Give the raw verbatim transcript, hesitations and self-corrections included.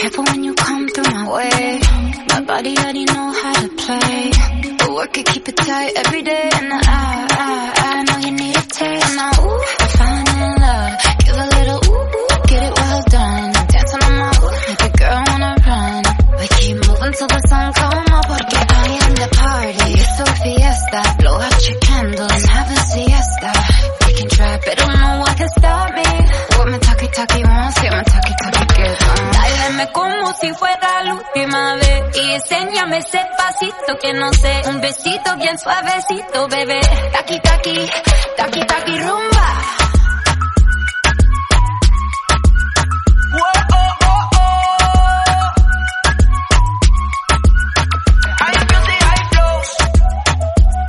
Careful when you come through my way. My body already know how to play. But work it, keep it tight every day. And I, I, I know you need a taste. Now, ooh, I found in love. Give a little ooh, ooh, get it well done. Dancing on my ooh, make a girl wanna run. We keep moving till the sun come up. Porque I am the party. It's so fiesta. Blow out your candle and have a siesta. We can try, but no one can stop me. What my talkie talkie wants, yeah, my talkie talkie gets on. Dáleme como si fuera la última vez. Y enséñame ese pasito que no sé. Un besito bien suavecito, bebé. Taki taki.